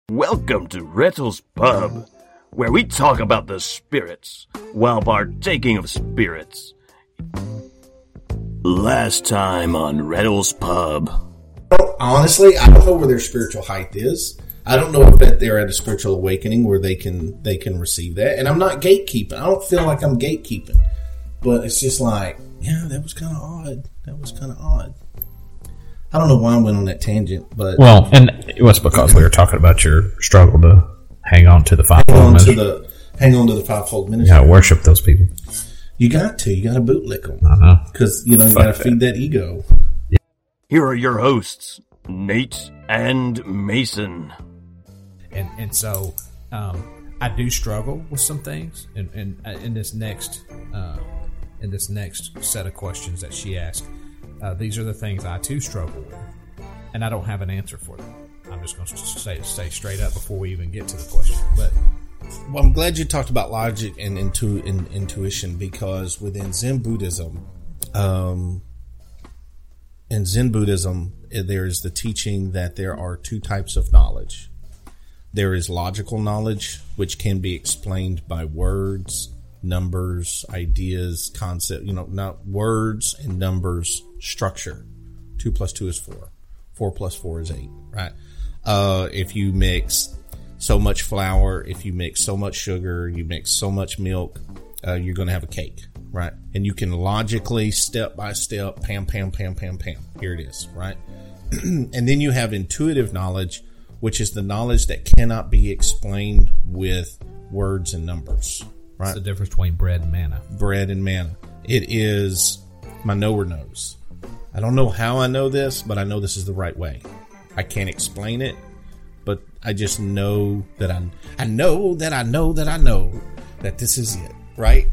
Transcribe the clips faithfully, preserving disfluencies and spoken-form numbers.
Welcome to Rettel's Pub, where we talk about the spirits while partaking of spirits. Last time on Rettel's Pub. Honestly, I don't know where their spiritual height is. I don't know if that they're at a spiritual awakening where they can they can receive that. And I'm not gatekeeping. I don't feel like I'm gatekeeping. But it's just like, yeah, that was kind of odd. That was kind of odd. I don't know why I went on that tangent, but well, and it was because we were talking about your struggle to hang on to the fivefold hang on ministry. to the hang on to the fivefold ministry. Yeah, worship those people. You got to, you got to bootlick them Uh-huh. because you know you Fuck got to that. feed that ego. Here are your hosts, Nate and Mason. And and so um, I do struggle with some things, and in, in, in this next uh, in this next set of questions that she asked, uh, these are the things I too struggle with, and I don't have an answer for them. I'm just going to say say straight up before we even get to the question. But Well, I'm glad you talked about logic and intu- in, intuition because within Zen Buddhism, um, in Zen Buddhism, there is the teaching that there are two types of knowledge. There is logical knowledge, which can be explained by words, numbers, ideas, concept, you know, not words and numbers, structure. Two plus two is four. Four plus four is eight, right? Uh, if you mix so much flour, if you mix so much sugar, you mix so much milk, uh, you're going to have a cake, right? And you can logically, step by step, pam, pam, pam, pam, pam. Here it is, right? And then you have intuitive knowledge, which is the knowledge that cannot be explained with words and numbers, right? it's the difference between bread and manna. Bread and manna. It is my knower knows. I don't know how I know this, but I know this is the right way. I can't explain it, but I just know that I, I know that I know that I know that this is it, right?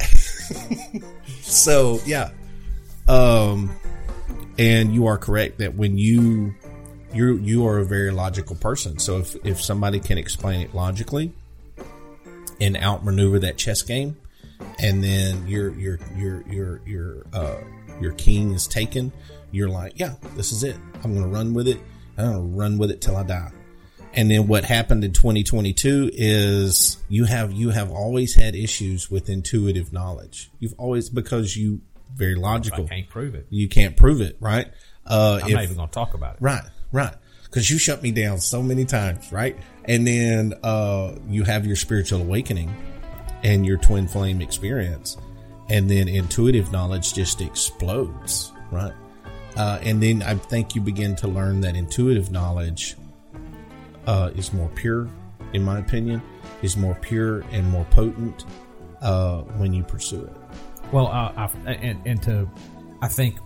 So, yeah. Um, and you are correct that when you, you you are a very logical person. So if, if somebody can explain it logically and outmaneuver that chess game, and then your your your your your uh your king is taken, you're like, yeah, this is it. I'm gonna run with it. I'm gonna run with it till I die. And then what happened in twenty twenty-two is you have you have always had issues with intuitive knowledge. You've always because you very logical. I can't prove it. You can't prove it, right? Uh, I'm if, not even going to talk about it. Right, right. Because you shut me down so many times, right? And then uh, you have your spiritual awakening and your twin flame experience, and then intuitive knowledge just explodes, right? Uh, and then I think you begin to learn that intuitive knowledge uh, is more pure, in my opinion, is more pure and more potent uh, when you pursue it. Well, uh, I, and, and to, I think,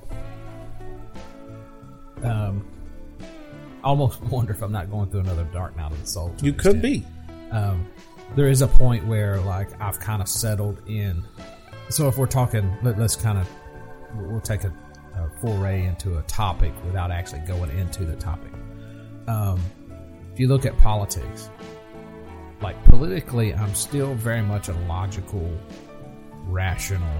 um, I almost wonder if I'm not going through another dark night of the soul. to You an could extent. be. Um, there is a point where, like, I've kind of settled in. So if we're talking, let, let's kind of, we'll take a, a foray into a topic without actually going into the topic. Um, if you look at politics, like politically, I'm still very much a logical, rational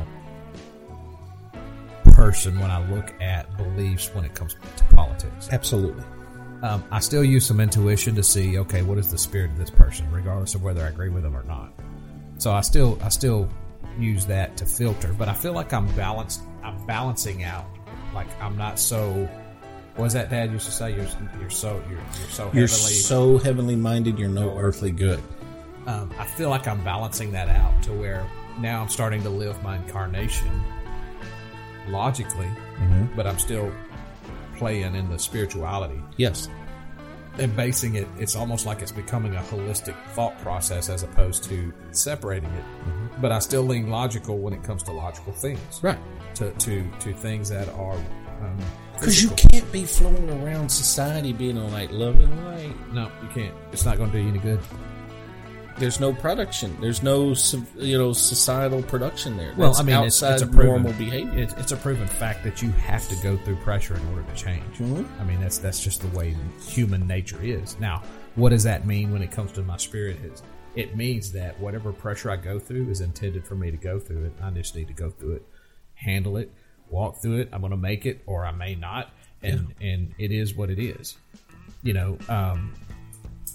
person when I look at beliefs when it comes to politics. Absolutely. Um, I still use some intuition to see, okay, what is the spirit of this person, regardless of whether I agree with them or not. So I still, I still use that to filter, but I feel like I'm balanced. I'm balancing out. Like I'm not so. What was that Dad used to say? You're, you're so, you're, you're so heavenly. You're so heavenly minded. You're no earthly good. Um, I feel like I'm balancing that out to where now I'm starting to live my incarnation logically, Mm-hmm. but I'm still playing in the spirituality. Yes. And basing it, it's almost like it's becoming a holistic thought process as opposed to separating it. Mm-hmm. But I still lean logical when it comes to logical things. Right. To to, to things that are um, Because you physical. can't be floating around society being all like love and light. No, you can't. It's not going to do you any good. There's no production. There's no you know societal production there. Well, That's I mean, it's, outside it's a proven, normal behavior. It's, it's a proven fact that you have to go through pressure in order to change. Mhm. I mean, that's that's just the way human nature is. Now, what does that mean when it comes to my spirit? Is it means that whatever pressure I go through is intended for me to go through it. I just need to go through it, handle it, walk through it. I'm going to make it, or I may not, and yeah. and it is what it is. You know. Um,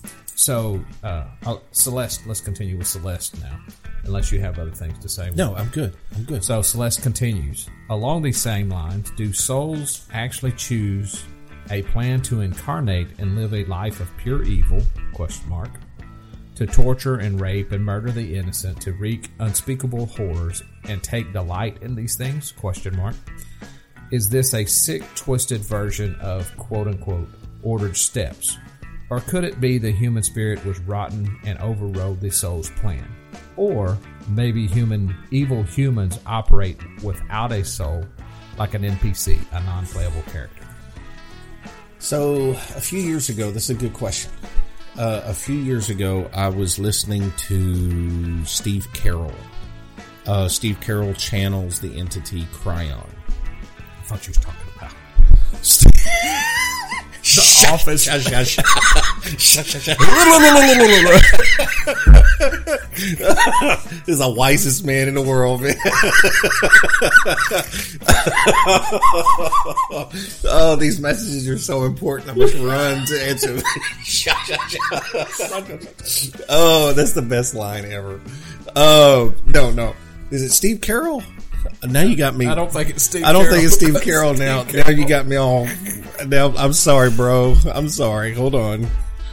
So, uh, I'll, Celeste, let's continue with Celeste now, unless you have other things to say. No, I'm good. I'm good. So Celeste continues. Along these same lines, do souls actually choose a plan to incarnate and live a life of pure evil, question mark, to torture and rape and murder the innocent, to wreak unspeakable horrors and take delight in these things, question mark? Is this a sick, twisted version of quote-unquote ordered steps? Or could it be the human spirit was rotten and overrode the soul's plan? Or maybe human evil humans operate without a soul, like an N P C, a non-playable character. So a few years ago, this is a good question. Uh, a few years ago, I was listening to Steve Carroll. Uh, Steve Carroll channels the entity Cryon. I thought you was talking about The Office. Shush, shush. Shush, shush, shush. This is the wisest man in the world, man. Oh, these messages are so important. I must run to answer. Shush, shush, shush. Oh, that's the best line ever. Oh, no, no. Is it Steve Carroll? Now you got me. I don't think it's Steve I don't Carroll. think it's Steve Carroll now. Steve Carroll. Now you got me all. Now I'm sorry, bro. I'm sorry. Hold on.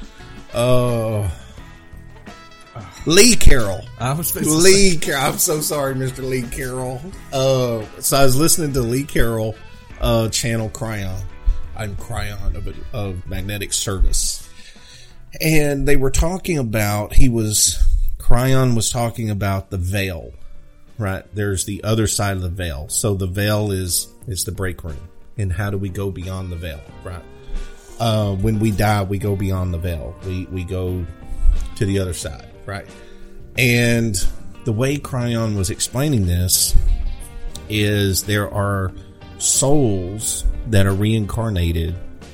Oh, uh, Lee Carroll. I was Lee Carroll. I'm so sorry, Mister Lee Carroll. Uh, so I was listening to Lee Carroll uh, channel Cryon. I'm Cryon of, of Magnetic Service, and they were talking about. He was Cryon was talking about the veil. Right, there's the other side of the veil. So the veil is is the break room, and how do we go beyond the veil? Right, uh, when we die, we go beyond the veil. We we go to the other side. Right, and the way Cryon was explaining this is there are souls that are reincarnated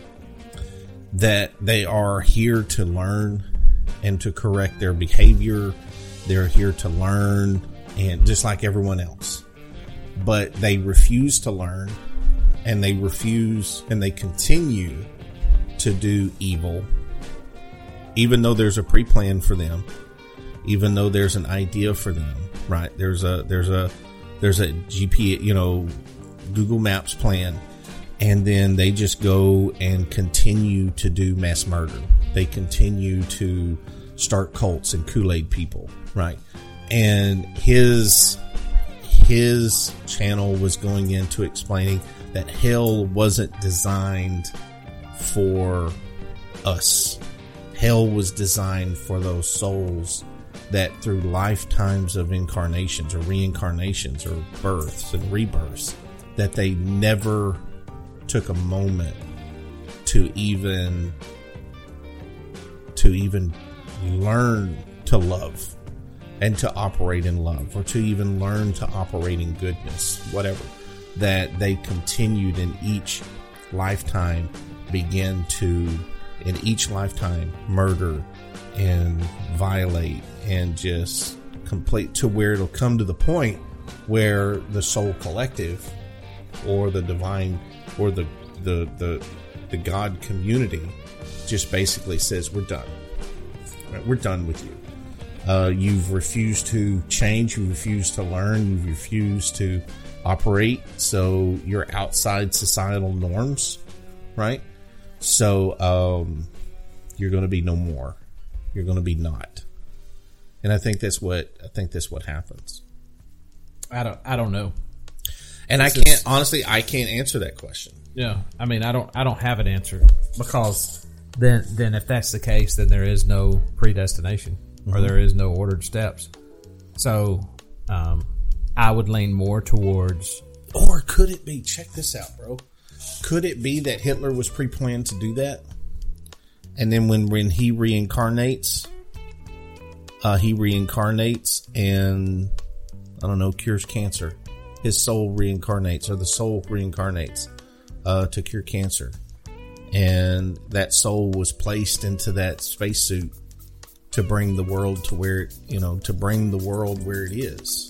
that they are here to learn and to correct their behavior. They're here to learn. And just like everyone else, but they refuse to learn, and they refuse and they continue to do evil, even though there's a pre-plan for them, even though there's an idea for them, right? There's a, there's a, there's a G P S, you know, Google Maps plan, and then they just go and continue to do mass murder. They continue to start cults and Kool-Aid people, right? And his his channel was going into explaining that hell wasn't designed for us. Hell was designed for those souls that through lifetimes of incarnations or reincarnations or births and rebirths, that they never took a moment to even to even learn to love. And to operate in love, or to even learn to operate in goodness, whatever, that they continued in each lifetime, begin to, in each lifetime, murder and violate and just complete to where it'll come to the point where the soul collective or the divine or the, the, the, the God community just basically says, we're done. Right? We're done with you. Uh, you've refused to change. You refuse to learn. You refuse to operate. So you're outside societal norms, right? So um, you're going to be no more. You're going to be not. And I think that's what I think that's what happens. I don't. I don't know. And it's I can't just, honestly. I can't answer that question. Yeah. I mean, I don't. I don't have an answer because then, then if that's the case, then there is no predestination. Or there is no ordered steps. So, um, I would lean more towards... Or could it be, check this out, bro. Could it be that Hitler was pre-planned to do that? And then when, when he reincarnates, uh, he reincarnates and, I don't know, cures cancer. His soul reincarnates, or the soul reincarnates uh, to cure cancer. And that soul was placed into that spacesuit to bring the world to where it, you know, to bring the world where it is.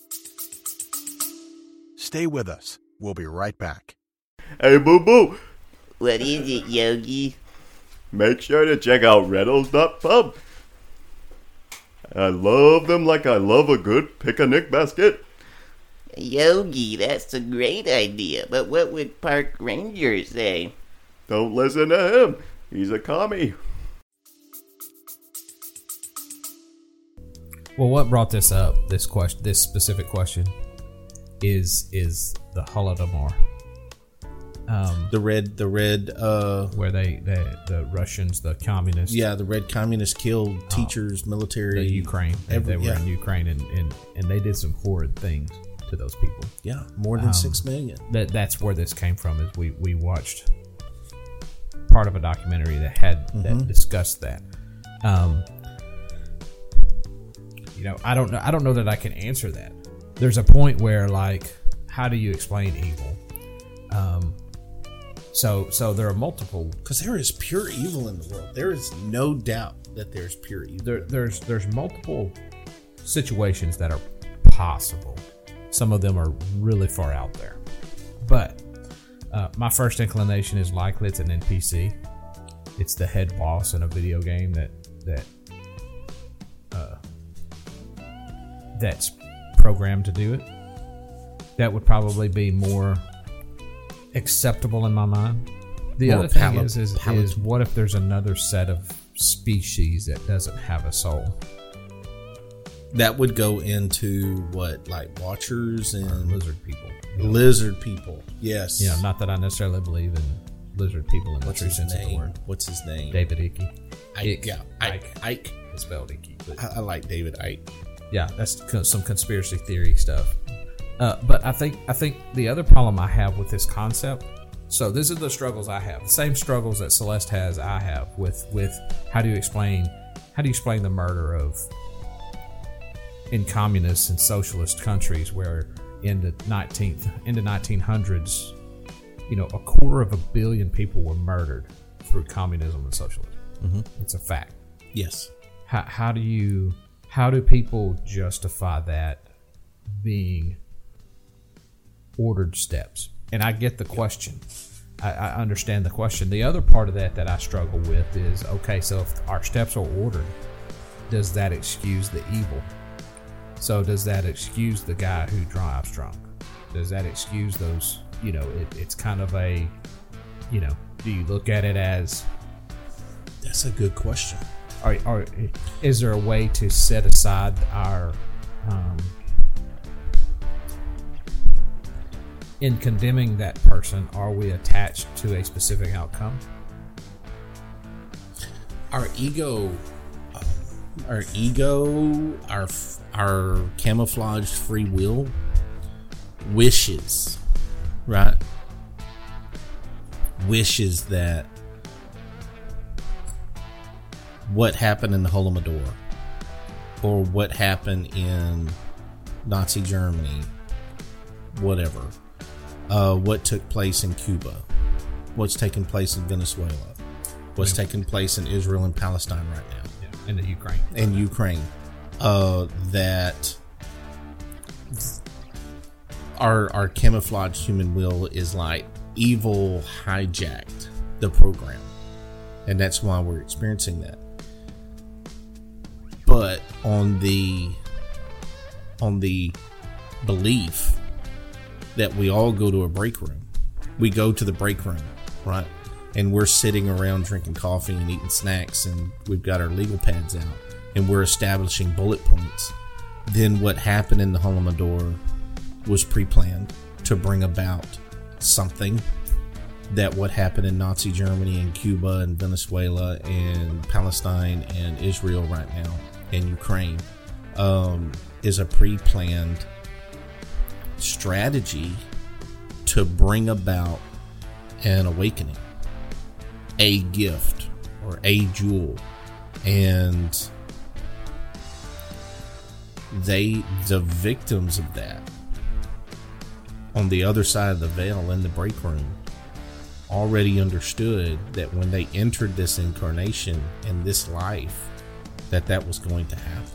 Stay with us. We'll be right back. Hey, boo boo. What is it, Yogi? make sure to check out Reynolds dot pub. I love them like I love a good picnic basket. Yogi, that's a great idea, but what would Park Ranger say? Don't listen to him. He's a commie. Well, what brought this up? This question, this specific question, is is the Holodomor, um, The red, the red, uh, where they, they the Russians, the communists, yeah, the red communists killed teachers, military, the Ukraine, every- they were yeah. in Ukraine, and, and and they did some horrid things to those people. yeah, more than Um, six million. That that's where this came from. Is we we watched part of a documentary that had Mm-hmm. that discussed that. Um, you know, I don't know. I don't know that I can answer that. There's a point where, like, how do you explain evil? Um, so so there are multiple. Because there is pure evil in the world. There is no doubt that there's pure evil. There, there's there's multiple situations that are possible. Some of them are really far out there, but uh, my first inclination is likely it's an N P C. It's the head boss in a video game that that uh, that's programmed to do it. That would probably be more acceptable in my mind. The More other thing pala- is, is, is palatable. what if there's another set of species that doesn't have a soul? That would go into what, like watchers and Lizard people. lizard people. Yes. You know, not that I necessarily believe in lizard people in the What's true his sense of the name? word. What's his name? David Icke. Ike. Yeah. Ike. Ike. Ike. It's spelled Icke. But I, I like David Ike. yeah, that's co- some conspiracy theory stuff. Uh, but I think I think the other problem I have with this concept. So these are the struggles I have. The same struggles that Celeste has, I have with with how do you explain how do you explain the murder of in communist and socialist countries where in the nineteenth in the nineteen hundreds, you know, a quarter of a billion people were murdered through communism and socialism. Mm-hmm. It's a fact. Yes. How, how do you how do people justify that being ordered steps? And I get the question. I, I understand the question. The other part of that that I struggle with is, okay, so if our steps are ordered, does that excuse the evil? So does that excuse the guy who drives drunk? Does that excuse those, you know, it, it's kind of a, you know, do you look at it as, That's a good question. Are, are, is there a way to set aside our, um, in condemning that person, are we attached to a specific outcome? Our ego, uh, our ego, our our camouflaged free will wishes, right? Wishes that what happened in the Holodomor or what happened in Nazi Germany, whatever, uh, what took place in Cuba, what's taking place in Venezuela, what's taking place in Israel and Palestine right now, Yeah, in the Ukraine. in Ukraine, uh, that our our camouflaged human will is like evil hijacked the program, and that's why we're experiencing that. But on the on the belief that we all go to a break room, we go to the break room, right? And we're sitting around drinking coffee and eating snacks, and we've got our legal pads out, and we're establishing bullet points. Then what happened in the Holodomor was pre-planned to bring about something that what happened in Nazi Germany and Cuba and Venezuela and Palestine and Israel right now and Ukraine um, is a pre-planned strategy to bring about an awakening, a gift or a jewel. And they, the victims of that on the other side of the veil in the break room, already understood that when they entered this incarnation in this life, that that was going to happen.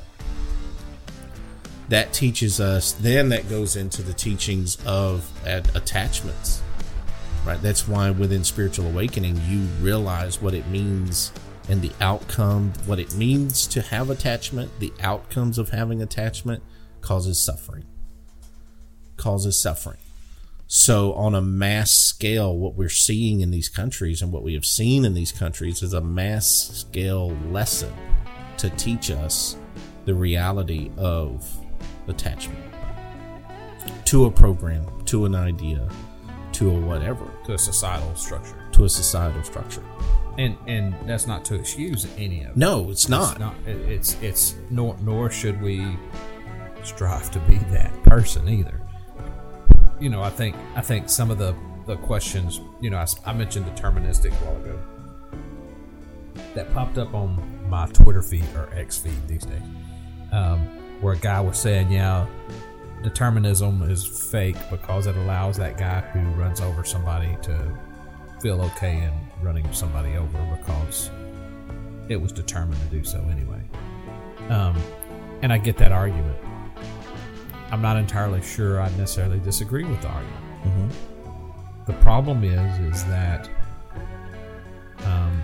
That teaches us, then that goes into the teachings of uh, attachments. right? That's why within Spiritual Awakening, you realize what it means and the outcome, what it means to have attachment, the outcomes of having attachment causes suffering. Causes suffering. So on a mass scale, what we're seeing in these countries and what we have seen in these countries is a mass scale lesson to teach us the reality of attachment to a program, to an idea, to a whatever, To a societal structure. to a societal structure. And and that's not to excuse any of it. No, it's not. It's not. It, it's it's nor nor should we strive to be that person either. You know, I think I think some of the, the questions, you know, I, I mentioned deterministic a while ago. That popped up on my Twitter feed or X feed these days, um, where a guy was saying, yeah, determinism is fake because it allows that guy who runs over somebody to feel okay in running somebody over because it was determined to do so anyway. Um, and I get that argument. I'm not entirely sure I necessarily disagree with the argument. Mm-hmm. The problem is, is that um,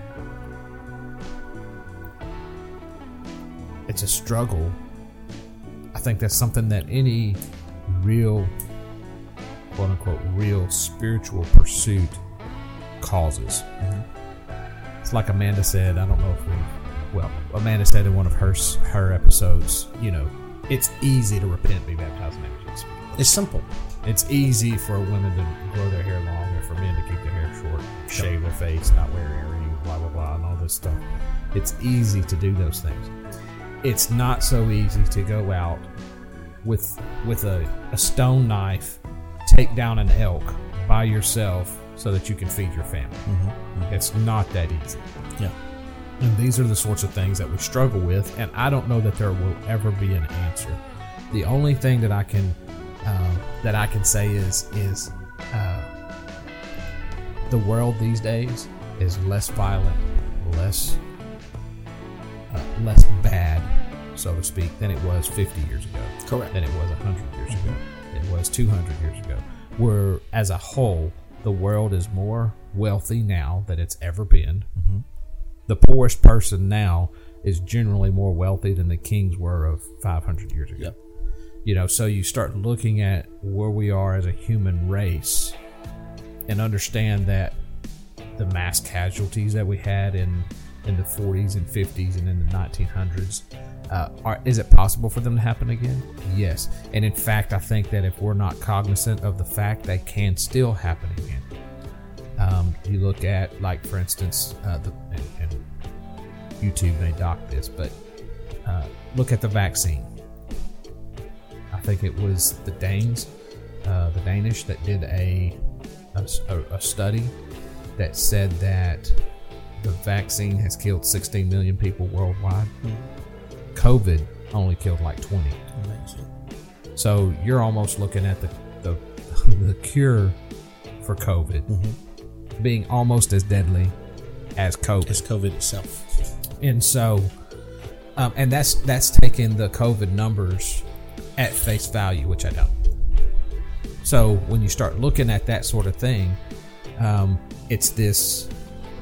it's a struggle. I think that's something that any real, quote unquote, real spiritual pursuit causes. Mm-hmm. It's like Amanda said. I don't know if we, well, Amanda said in one of her her episodes, you know, it's easy to repent, be baptized, and be Jesus. It's simple. It's easy for women to grow their hair long, or for men to keep their hair short, shave their face, not wear earrings, blah blah blah, and all this stuff. It's easy to do those things. It's not so easy to go out with with a, a stone knife, take down an elk by yourself so that you can feed your family. Mm-hmm. Mm-hmm. It's not that easy. Yeah. And these are the sorts of things that we struggle with, and I don't know that there will ever be an answer. The only thing that I can uh, that I can say is is uh, the world these days is less violent, less uh, less bad, so to speak, than it was fifty years ago. Correct. Than it was one hundred years ago. It was two hundred years ago. Where, as a whole, the world is more wealthy now than it's ever been. Mm-hmm. The poorest person now is generally more wealthy than the kings were of five hundred years ago. Yep. You know, so you start looking at where we are as a human race and understand that the mass casualties that we had in, in the forties and fifties and in the nineteen hundreds, uh, are, is it possible for them to happen again? Yes. And in fact, I think that if we're not cognizant of the fact, they can still happen again. Um, you look at, like, for instance, uh, the, and, and YouTube may dock this, but uh, look at the vaccine. I think it was the Danes, uh, the Danish, that did a, a a study that said that the vaccine has killed sixteen million people worldwide. Mm-hmm. COVID only killed like twenty. Amazing. So you're almost looking at the the, the cure for COVID. Mm-hmm. Being almost as deadly as COVID. As COVID itself. And so, um, and that's that's taking the COVID numbers at face value, which I don't. So when you start looking at that sort of thing, um, it's this.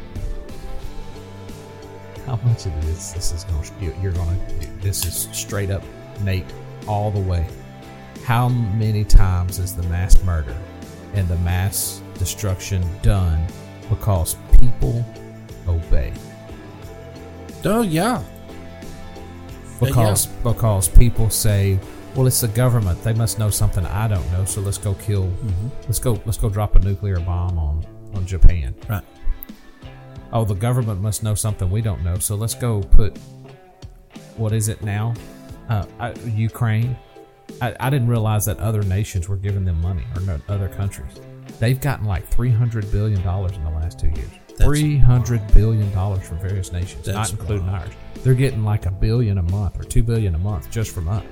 How much of this this is going to you're going to this is straight up Nate all the way. How many times is the mass murder and the mass destruction done because people obey? Oh yeah. Because yeah. because people say, well, it's the government. They must know something I don't know. So let's go kill. Mm-hmm. Let's go. Let's go drop a nuclear bomb on, on Japan. Right. Oh, the government must know something we don't know. So let's go put. What is it now? Uh, I, Ukraine. I, I didn't realize that other nations were giving them money, or no, other countries. They've gotten like three hundred billion dollars in the last two years. That's three hundred billion dollars from various nations, not including wild. Ours. They're getting like a billion a month or two billion a month just from us.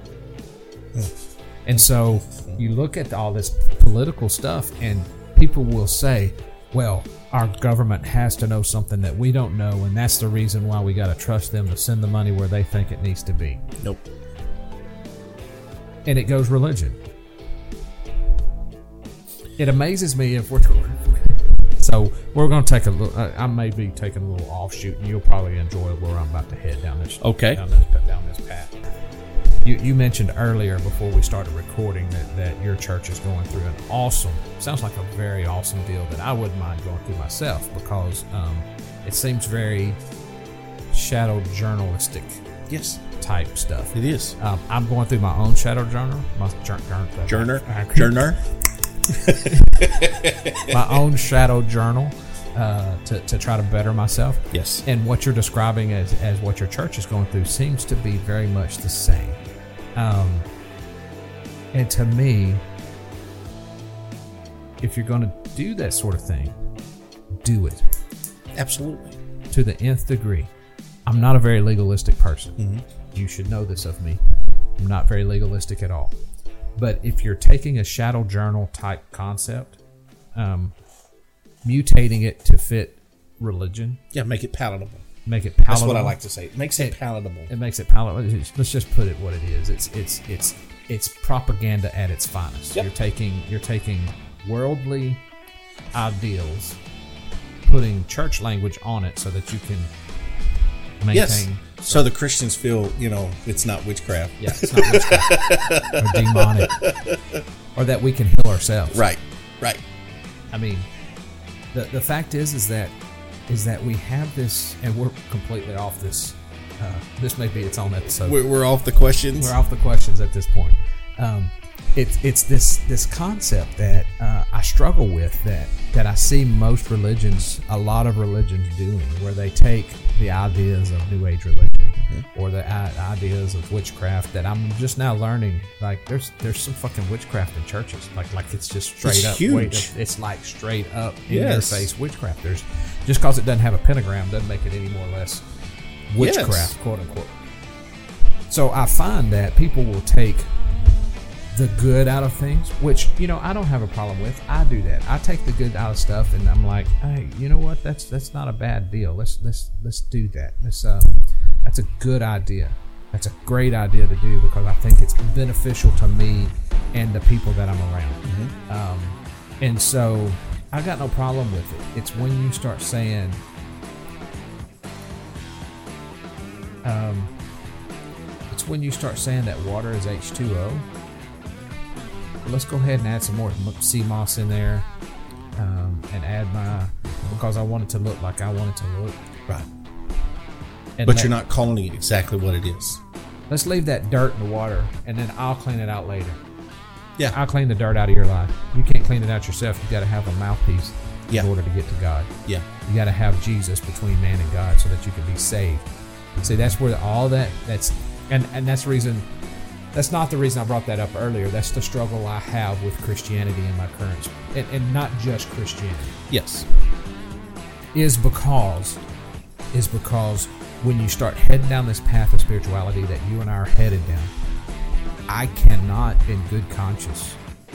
And so you look at all this political stuff, and people will say, well, our government has to know something that we don't know, and that's the reason why we got to trust them to send the money where they think it needs to be. Nope. And it goes religion. it amazes me if we're so we're going to take a little. I may be taking a little offshoot, and you'll probably enjoy where I'm about to head down this. Okay. Down this, down this path. You, you mentioned earlier before we started recording that, that your church is going through an awesome, sounds like a very awesome deal that I wouldn't mind going through myself because um, it seems very shadow journalistic Yes, type stuff. it is. Um, I'm going through my own shadow journal, my journal, Journer, journer. my own shadow journal uh, to to try to better myself. Yes. And what you're describing as as what your church is going through seems to be very much the same. Um, and to me, if you're going to do that sort of thing, do it Absolutely. to the nth degree. I'm not a very legalistic person. Mm-hmm. You should know this of me. I'm not very legalistic at all. But if you're taking a shadow journal type concept, um, mutating it to fit religion, Yeah, make it palatable. make it palatable. That's what I like to say. It makes it, It- palatable. It makes it palatable. Let's just put it what it is. It's it's it's it's propaganda at its finest. Yep. You're taking you're taking worldly ideals, putting church language on it so that you can maintain. Yes. So the Christians feel, you know, it's not witchcraft. Yeah, it's not witchcraft or demonic, or that we can heal ourselves. Right. Right. I mean, the the fact is, is that is that we have this, and we're completely off this. Uh, this may be its own episode. We're, we're off the questions. We're off the questions at this point. Um, it's it's this this concept that uh, I struggle with that that I see most religions, a lot of religions doing, where they take the ideas of New Age religion mm-hmm. or the I- ideas of witchcraft that I'm just now learning. Like there's there's some fucking witchcraft in churches. Like like it's just straight It's up. huge. Wait, it's like straight up in Yes. your face witchcraft. There's just because it doesn't have a pentagram doesn't make it any more or less witchcraft, Yes. quote unquote. So I find that people will take the good out of things, which, you know, I don't have a problem with. I do that. I take the good out of stuff, and I'm like, hey, you know what? That's that's not a bad deal. Let's let's let's do that. Let's uh, that's a good idea. That's a great idea to do because I think it's beneficial to me and the people that I'm around. Mm-hmm. Um, and so I got no problem with it. It's when you start saying, um, it's when you start saying that water is H two O. Let's go ahead and add some more sea moss in there, um, and add my because I want it to look like I want it to look. Right. And But let- you're not calling it exactly what it is. Let's leave that dirt in the water, and then I'll clean it out later. Yeah. I'll clean the dirt out of your life. You can't clean it out yourself. You got to have a mouthpiece Yeah. in order to get to God. Yeah. You got to have Jesus between man and God so that you can be saved. See, that's where all that that's and and that's the reason. That's not the reason I brought that up earlier. That's the struggle I have with Christianity in my current, and, and not just Christianity. Yes. Is because, is because when you start heading down this path of spirituality that you and I are headed down, I cannot, in good conscience,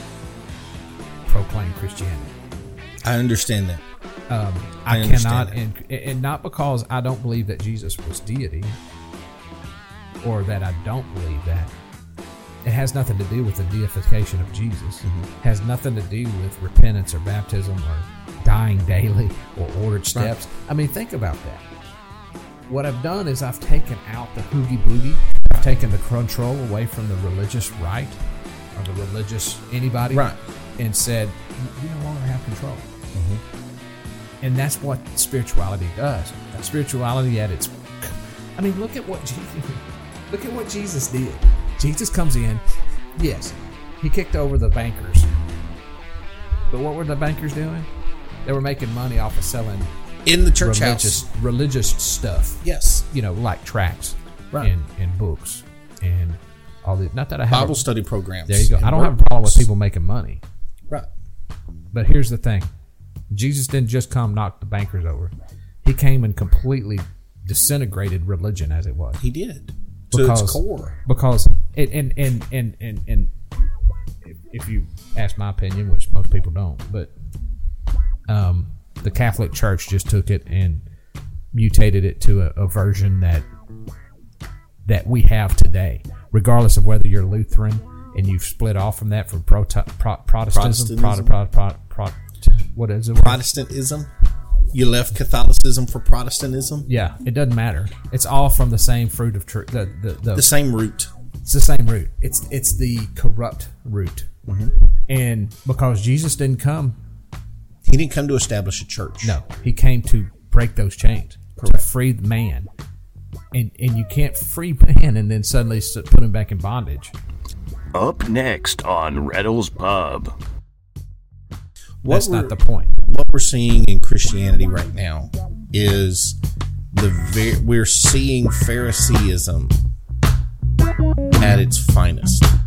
proclaim Christianity. I understand that. Um, I I, understand cannot, and, and not because I don't believe that Jesus was deity, or that I don't believe that. It has nothing to do with the deification of Jesus. Mm-hmm. It has nothing to do with repentance or baptism or dying daily or ordered steps. I mean, think about that. What I've done is I've taken out the hoogie boogie. I've taken the control away from the religious right or the religious anybody, Right. and said, you no longer have control. Mm-hmm. And that's what spirituality does. Spirituality at its, I mean, look at what Jesus, look at what Jesus did. Jesus comes in, yes, he kicked over the bankers. But what were the bankers doing? They were making money off of selling In the church religious, house. religious stuff. Yes. You know, like tracts Right. and, and books and all the. Not that I have Bible a, study programs. There you go. and I don't have a problem with workbooks. people making money. Right. But here's the thing: Jesus didn't just come knock the bankers over. He came and completely disintegrated religion as it was. He did. To its core. Because it, and, and, and, and, and if, if you ask my opinion, which most people don't, but um, the Catholic Church just took it and mutated it to a, a version that that we have today. Regardless of whether you're Lutheran, and you've split off from that from pro, pro, Protestantism. Protestantism. Pro, pro, pro, pro, what is it? Protestantism. You left Catholicism for Protestantism. Yeah, it doesn't matter. It's all from the same fruit of truth. The, the, the, The same root. It's the same root. It's it's the corrupt root. Mm-hmm. And because Jesus didn't come, He didn't come to establish a church. no, he came to break those chains, to free the man. And and you can't free man and then suddenly s- put him back in bondage. Up next on Reddle's Pub. What That's we're- not the point. What we're seeing in Christianity right now is the ver- we're seeing Phariseeism at its finest.